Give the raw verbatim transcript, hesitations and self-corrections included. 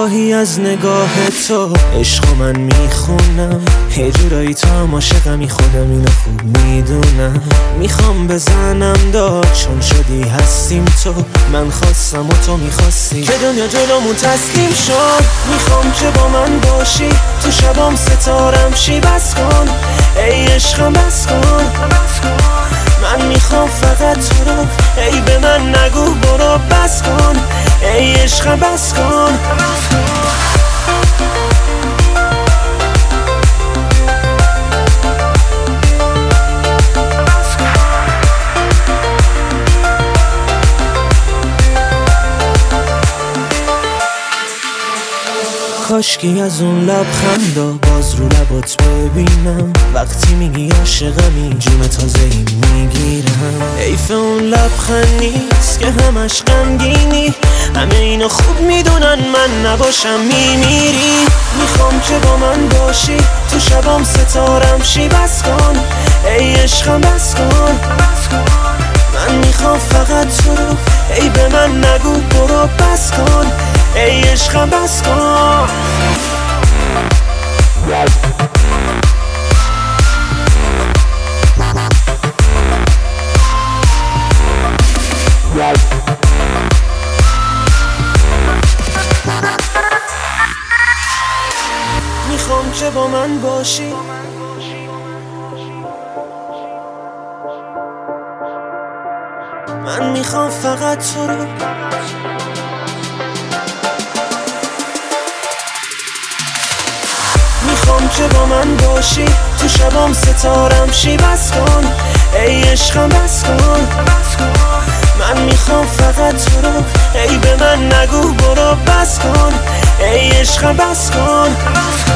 گاهی از نگاه تو عشق من میخونم، یه جورایی تو هم عاشقمی، خودم اینو خوب میدونم. میخوام بزنم داد چون شدی هستیم تو، من خواستم و تو میخواستی که دنیا جلومون تسلیم شد. میخوام که با من باشی تو شبام ستارم شی، بس کن ای عشقم بس کن. من میخوام فقط تو رو، ای به من نگو برو، بس کن ای عشقم بس کن. کاشکی از اون لبخندا باز رو لبات ببینم، وقتی میگی عاشقمی جون تازه‌ای میگیرم. حیف اون لبخند نیست که همش غمگینی، همه اینو خوب میدونن من نباشم میمیری. میخوام که با من باشی تو شبام ستارم شی، بس کن ای عشقم بس کن. من میخوام فقط تو رو، ای به من نگو برو، بس کن ای عشقم بس کن. میخوام که با من باشی من میخوام فقط تو رو. میخوام که با من باشی تو شبام ستارم شی، بس کن ای عشقم بس کن. من میخوام فقط تو رو، ای به من نگو برو، بس کن ای عشقم بس کن.